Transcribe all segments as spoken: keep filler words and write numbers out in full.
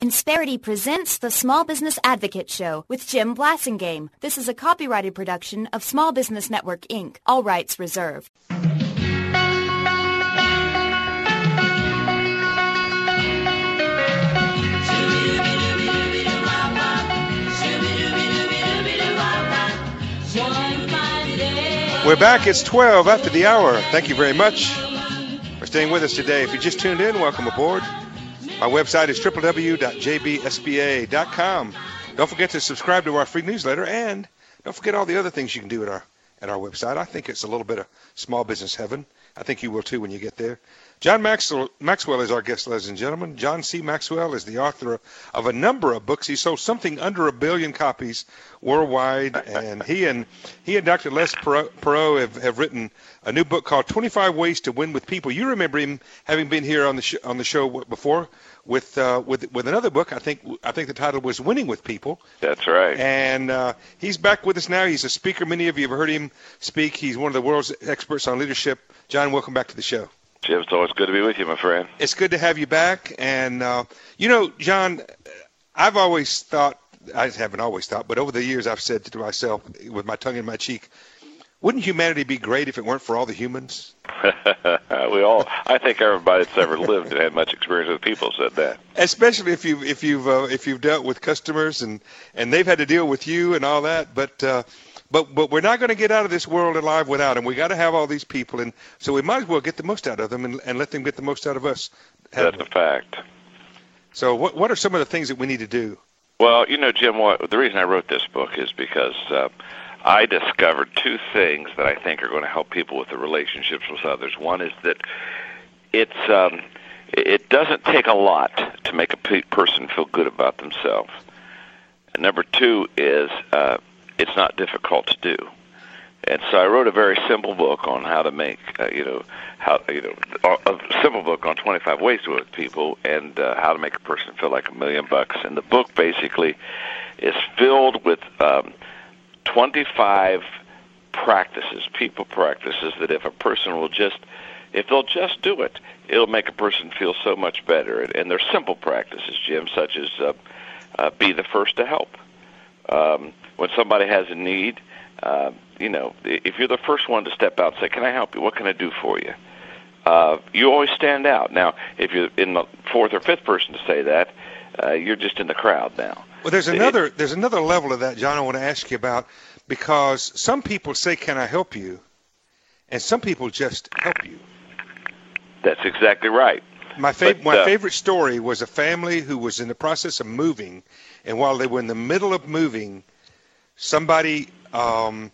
Insperity presents the Small Business Advocate Show with Jim Blasingame. This is a copyrighted production of Small Business Network, Incorporated. All rights reserved. We're back. It's twelve after the hour. Thank you very much for staying with us today. If you just tuned in, welcome aboard. My website is w w w dot j b s b a dot com. Don't forget to subscribe to our free newsletter, and don't forget all the other things you can do at our at our website. I think it's a little bit of small business heaven. I think you will too when you get there. John Maxwell, Maxwell is our guest, ladies and gentlemen. John C. Maxwell is the author of a number of books. He sold something under a billion copies worldwide, and he and he and Doctor Les Perot have, have written a new book called twenty-five Ways to Win with People. You remember him having been here on the sh- on the show before with uh, with with another book. I think I think the title was Winning with People. That's right. And uh, he's back with us now. He's a speaker. Many of you have heard him speak. He's one of the world's experts on leadership. John, welcome back to the show. Jim, it's always good to be with you, my friend. It's good to have you back. And, uh, you know, John, I've always thought, I haven't always thought, but over the years I've said to myself with my tongue in my cheek, wouldn't humanity be great if it weren't for all the humans? we all, I think everybody that's ever lived and had much experience with people said that. Especially if you if you've uh, if you've dealt with customers and, and they've had to deal with you and all that. But uh, but but we're not going to get out of this world alive without them. We got to have all these people, and so we might as well get the most out of them and, and let them get the most out of us. That's a fact. So what what are some of the things that we need to do? Well, you know, Jim, what, the reason I wrote this book is because uh, I discovered two things that I think are going to help people with the relationships with others. One is that it's um, it doesn't take a lot to make a pe- person feel good about themselves. And number two is uh, it's not difficult to do. And so I wrote a very simple book on how to make, uh, you know, how you know, a simple book on twenty-five ways to work with people and uh, how to make a person feel like a million bucks. And the book basically is filled with um, twenty-five practices, people practices, that if a person will just, if they'll just do it, it'll make a person feel so much better. And, and they're simple practices, Jim, such as uh, uh, be the first to help. Um, when somebody has a need, uh, you know, if you're the first one to step out and say, can I help you? What can I do for you? Uh, you always stand out. Now, if you're in the fourth or fifth person to say that, uh, you're just in the crowd now. Well, there's another it, there's another level of that, John, I want to ask you about, because some people say, can I help you? And some people just help you. That's exactly right. My, fav- but, my uh, favorite story was a family who was in the process of moving, and while they were in the middle of moving, somebody, um,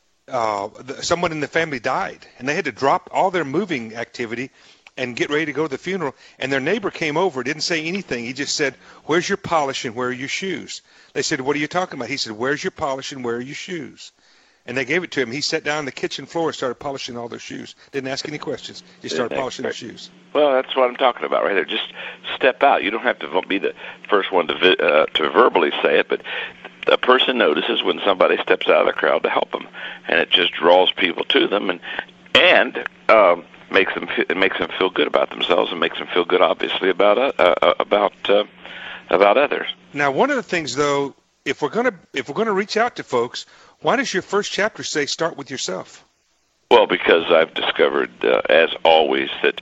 uh, someone in the family died, and they had to drop all their moving activity and get ready to go to the funeral. And their neighbor came over, didn't say anything. He just said, where's your polish and where are your shoes? They said, what are you talking about? He said, where's your polish and where are your shoes? And they gave it to him. He sat down on the kitchen floor and started polishing all their shoes. Didn't ask any questions. Just started polishing their shoes. Well, that's what I'm talking about right there. Just step out. You don't have to be the first one to vi- uh, to verbally say it, but a person notices when somebody steps out of the crowd to help them, and it just draws people to them, and and um, makes them it makes them feel good about themselves, and makes them feel good, obviously, about uh, uh, about uh, about others. Now, one of the things, though, if we're gonna if we're gonna reach out to folks, why does your first chapter say start with yourself? Well, because I've discovered, uh, as always, that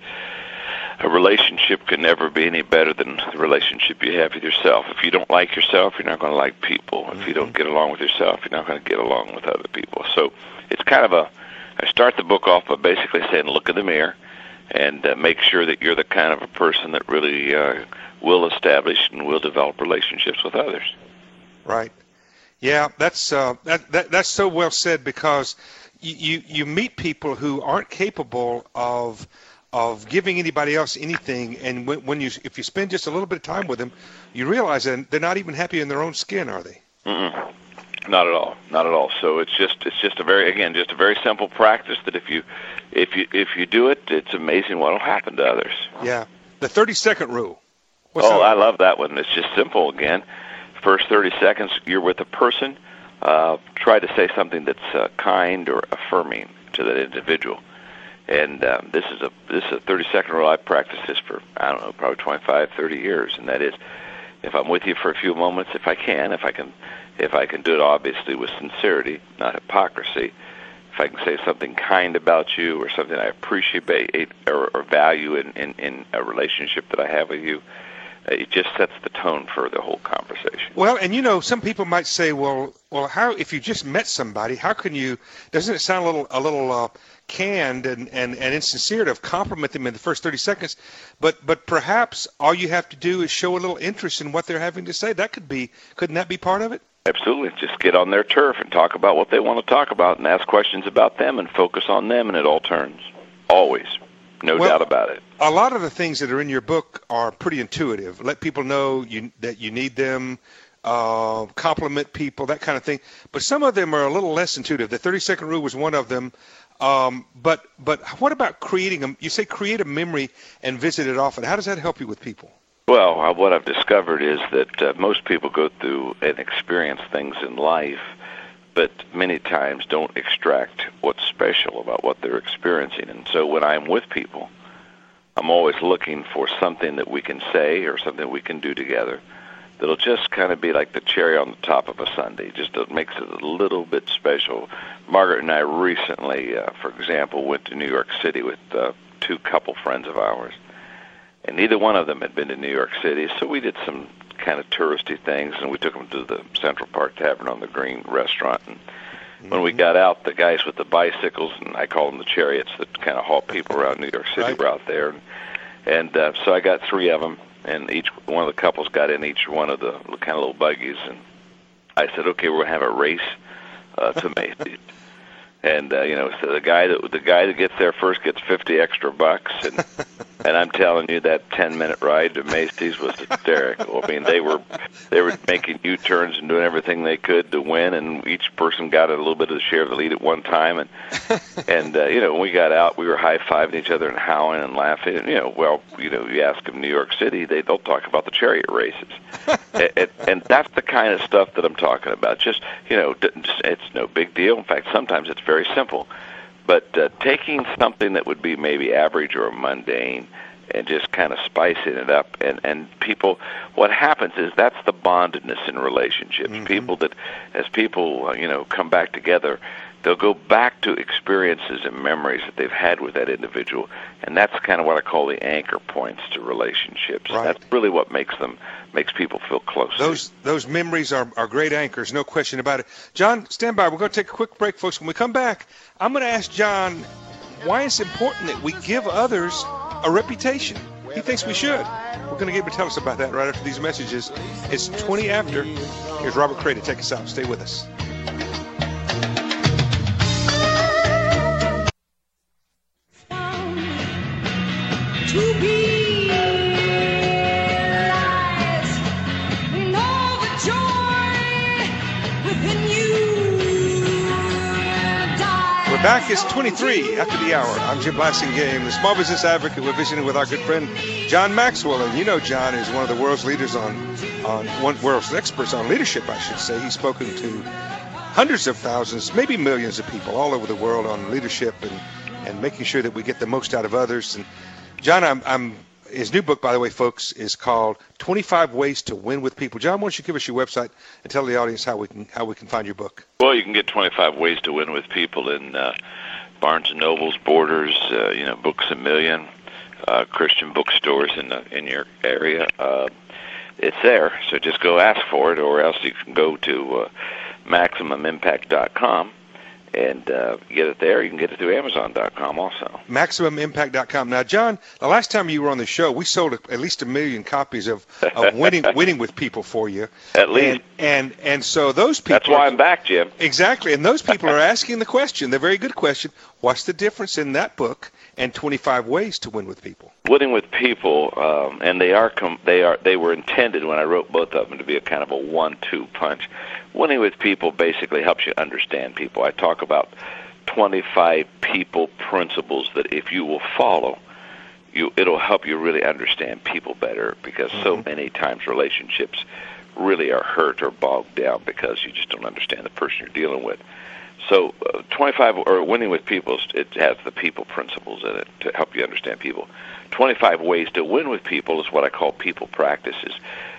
a relationship can never be any better than the relationship you have with yourself. If you don't like yourself, you're not going to like people. Mm-hmm. If you don't get along with yourself, you're not going to get along with other people. So it's kind of a, I start the book off by basically saying, look in the mirror and uh, make sure that you're the kind of a person that really uh, will establish and will develop relationships with others. Right. Yeah, that's uh, that, that that's so well said, because you, you, you meet people who aren't capable of of giving anybody else anything, and when, when you if you spend just a little bit of time with them, you realize that they're not even happy in their own skin, are they? Mm-mm. Not at all, not at all. So it's just it's just a very again just a very simple practice that if you if you if you do it, it's amazing what will happen to others. Yeah, the thirty second rule. What's oh, that? I love that one. It's just simple again. First thirty seconds, you're with a person. Uh, try to say something that's uh, kind or affirming to that individual. And um, this is a this is a thirty second rule. I've practiced this for, I don't know, probably twenty-five, thirty years. And that is, if I'm with you for a few moments, if I can, if I can, if I can do it obviously with sincerity, not hypocrisy, if I can say something kind about you or something I appreciate or, or value in, in, in a relationship that I have with you, it just sets the tone for the whole conversation. Well, and you know, some people might say, well, well, how if you just met somebody, how can you? Doesn't it sound a little, a little uh, canned and, and, and insincere to compliment them in the first thirty seconds? But but perhaps all you have to do is show a little interest in what they're having to say. That could be, couldn't that be part of it? Absolutely. Just get on their turf and talk about what they want to talk about and ask questions about them and focus on them, and it all turns. Always. No well, doubt about it. A lot of the things that are in your book are pretty intuitive. Let people know you, that you need them, uh, compliment people, that kind of thing. But some of them are a little less intuitive. The thirty-second rule was one of them. Um, but but what about creating a, you say create a memory and visit it often. How does that help you with people? Well, uh, what I've discovered is that uh, most people go through and experience things in life, but many times don't extract what's special about what they're experiencing. And so when I'm with people, I'm always looking for something that we can say or something we can do together that'll just kind of be like the cherry on the top of a sundae. Just it makes it a little bit special. Margaret and I recently, uh, for example, went to New York City with uh, two couple friends of ours. And neither one of them had been to New York City, so we did some kind of touristy things, and we took them to the Central Park Tavern on the Green restaurant. And mm-hmm. when we got out, the guys with the bicycles, and I call them the chariots that kind of haul people around New York City, right. were out there. And, and uh, so I got three of them, and each one of the couples got in each one of the kind of little buggies. And I said, okay, we're going to have a race uh, to Macy's. And uh, you know, so the guy that the guy that gets there first gets fifty extra bucks, and and I'm telling you, that ten minute ride to Macy's was hysterical. I mean, they were they were making U-turns and doing everything they could to win, and each person got a little bit of the share of the lead at one time. And and uh, you know, when we got out, we were high fiving each other and howling and laughing. And, you know, well, you know, you ask them New York City, they they'll talk about the chariot races, and, and, and that's the kind of stuff that I'm talking about. Just you know, it's no big deal. In fact, sometimes it's very simple, but uh, taking something that would be maybe average or mundane and just kind of spicing it up, and, and people, what happens is that's the bondedness in relationships. Mm-hmm. People that, as people, uh, you know, come back together, they'll go back to experiences and memories that they've had with that individual, and that's kind of what I call the anchor points to relationships. Right. That's really what makes them makes people feel close. Those those memories are, are great anchors, no question about it. John, stand by. We're going to take a quick break, folks. When we come back, I'm going to ask John why it's important that we give others a reputation. He thinks we should. We're going to get him to tell us about that right after these messages. It's twenty after. Here's Robert Cray to take us out. Stay with us. To be realized, know the joy within you. We're back. It's twenty-three after the hour. I'm Jim Blassingame, the small business advocate. We're visiting with our good friend John Maxwell, and you know John is one of the world's leaders on, on one world's experts on leadership, I should say. He's spoken to hundreds of thousands, maybe millions of people all over the world on leadership and, and making sure that we get the most out of others. And John, I'm, I'm, his new book, by the way, folks, is called twenty-five Ways to Win with People. John, why don't you give us your website and tell the audience how we can how we can find your book? Well, you can get twenty-five Ways to Win with People in uh, Barnes and Noble's, Borders, uh, you know, Books A Million, uh, Christian bookstores in the, in your area. Uh, it's there, so just go ask for it, or else you can go to uh, maximum impact dot com. And uh, get it there. You can get it through amazon dot com also. maximum impact dot com. Now, John, the last time you were on the show, we sold at least a million copies of, of winning winning with People for you. At least. And, and and so those people. That's why I'm back, Jim. Exactly. And those people are asking the question, the very good question, what's the difference in that book and twenty-five Ways to Win with People? Winning with People, um, and they are com- they are they were intended when I wrote both of them to be a kind of a one two punch. Winning with People basically helps you understand people. I talk about twenty-five people principles that if you will follow, you it'll help you really understand people better, because mm-hmm. so many times relationships really are hurt or bogged down because you just don't understand the person you're dealing with. So uh, twenty-five, or Winning with People, it has the people principles in it to help you understand people. twenty-five Ways to Win with People is what I call people practices.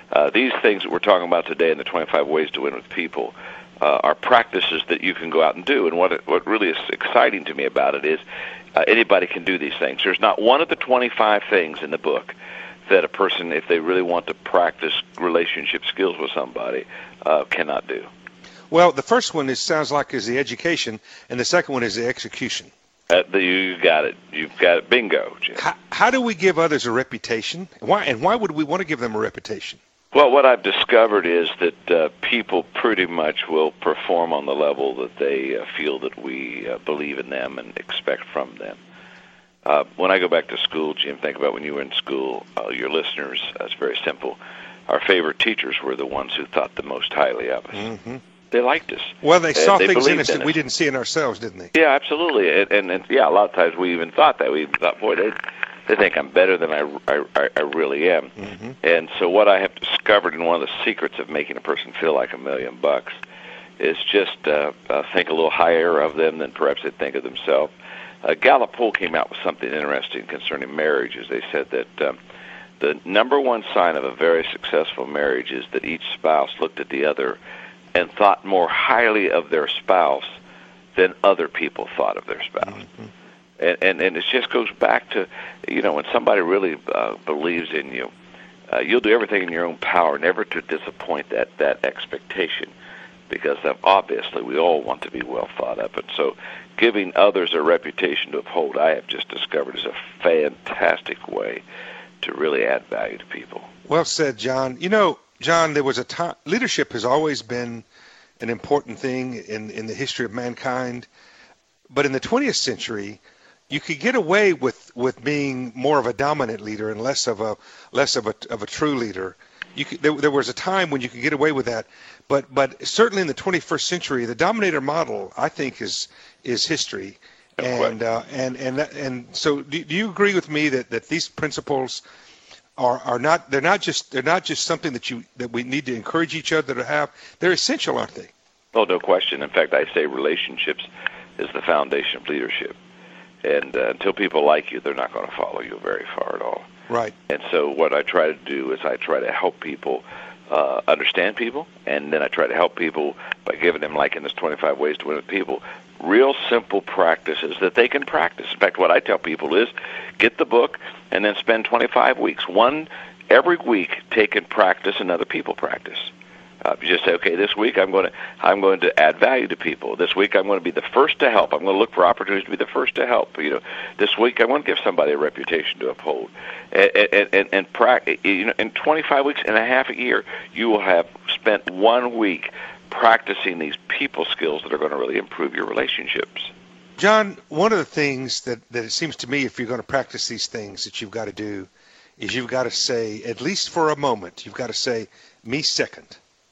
Uh, these things that we're talking about today in the twenty-five Ways to Win with People uh, are practices that you can go out and do. And what it, what really is exciting to me about it is uh, anybody can do these things. There's not one of the twenty-five things in the book that a person, if they really want to practice relationship skills with somebody, uh, cannot do. Well, the first one is sounds like is the education, and the second one is the execution. Uh, the, you got it. You've got it. Bingo, Jim. How, how do we give others a reputation? Why and why would we want to give them a reputation? Well, what I've discovered is that uh, people pretty much will perform on the level that they uh, feel that we uh, believe in them and expect from them. Uh, when I go back to school, Jim, think about when you were in school, uh, your listeners, uh, it's very simple. Our favorite teachers were the ones who thought the most highly of us. Mm-hmm. They liked us. Well, they saw they things in us in that we didn't see in ourselves, didn't they? Yeah, absolutely. And, and, and, yeah, a lot of times we even thought that. We even thought, boy, they, they think I'm better than I, I, I really am. Mm-hmm. And so what I have discovered, and one of the secrets of making a person feel like a million bucks, is just uh, uh, think a little higher of them than perhaps they think of themselves. Uh, Gallup Poll came out with something interesting concerning marriages. They said that um, the number one sign of a very successful marriage is that each spouse looked at the other and thought more highly of their spouse than other people thought of their spouse. Mm-hmm. And, and, and it just goes back to, you know, when somebody really uh, believes in you, uh, you'll do everything in your own power never to disappoint that, that expectation, because uh, obviously we all want to be well thought of. And so giving others a reputation to uphold, I have just discovered, is a fantastic way to really add value to people. Well said, John. You know, John, there was a time, leadership has always been an important thing in, in the history of mankind. But in the twentieth century, you could get away with, with being more of a dominant leader and less of a less of a of a true leader. You could, there, there was a time when you could get away with that, but but certainly in the twenty-first century, the dominator model, I think, is is history, and uh, and and that, and so do, do you agree with me that, that these principles are are not they're not just they're not just something that you that we need to encourage each other to have? They're essential, aren't they? Oh, no question. In fact, I say relationships is the foundation of leadership. And uh, until people like you, they're not going to follow you very far at all. Right. And so what I try to do is I try to help people uh, understand people, and then I try to help people by giving them, like in this twenty-five Ways to Win with People, real simple practices that they can practice. In fact, what I tell people is get the book and then spend twenty-five weeks. One every week, take and practice and other people practice. Uh, you just say, okay, this week I'm going to I'm going to add value to people. This week I'm going to be the first to help. I'm going to look for opportunities to be the first to help. You know, this week I want to give somebody a reputation to uphold. And and and, and pra- you know, in twenty-five weeks and a half a year, you will have spent one week practicing these people skills that are going to really improve your relationships. John, one of the things that, that it seems to me, if you're going to practice these things that you've got to do, is you've got to say, at least for a moment, you've got to say, me second.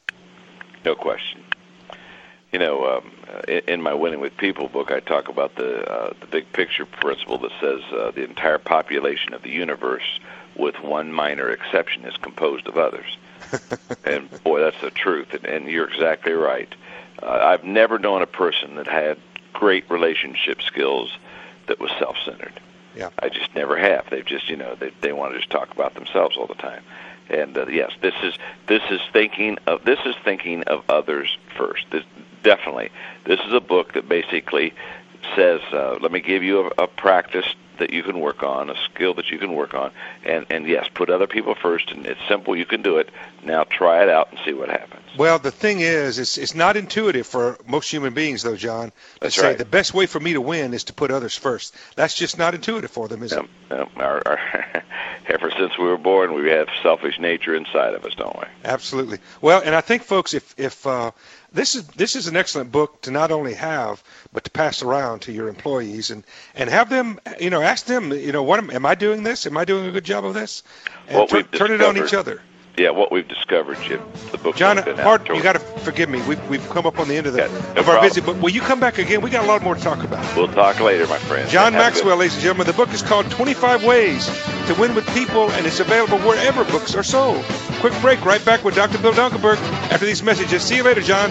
No question. You know, um, in, in my Winning with People book, I talk about the uh, the big picture principle that says uh, the entire population of the universe, with one minor exception, is composed of others. And boy, that's the truth. And, and you're exactly right. Uh, I've never known a person that had great relationship skills that was self-centered. Yeah. I just never have. They've just, you know, they they want to just talk about themselves all the time. And uh, yes, this is this is thinking of this is thinking of others first. This, definitely, this is a book that basically says, uh, "Let me give you a, a practice that you can work on, a skill that you can work on, and and yes, put other people first. And it's simple; you can do it. Now try it out and see what happens." Well, the thing is, it's it's not intuitive for most human beings, though, John. To That's say right. the best way for me to win is to put others first. That's just not intuitive for them, is No, it? no, our, our ever since we were born, we have selfish nature inside of us, don't we? Absolutely. Well, and I think, folks, if if uh, this is this is an excellent book to not only have, but to pass around to your employees and, and have them, you know, ask them, you know, what am, am I doing this? Am I doing a good job of this? And What tur- we've turn it on each discovered- other. Yeah, what we've discovered, Jim, the book. John, Hart, you got to forgive me. We've we've come up on the end of the Yeah, no of our problem. visit, but will you come back again? We got a lot more to talk about. We'll talk later, my friend. John Have a good- Maxwell, ladies and gentlemen. The book is called twenty-five Ways to Win with People, and it's available wherever books are sold. Quick break, right back with Doctor Bill Dunkelberg after these messages. See you later, John.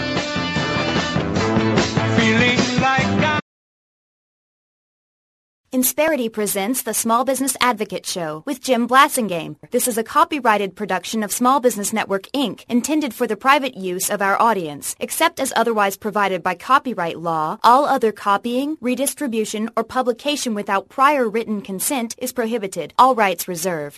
Feeling like I Insperity presents the Small Business Advocate Show with Jim Blasingame. This is a copyrighted production of Small Business Network, Incorporated, intended for the private use of our audience. Except as otherwise provided by copyright law, all other copying, redistribution, or publication without prior written consent is prohibited. All rights reserved.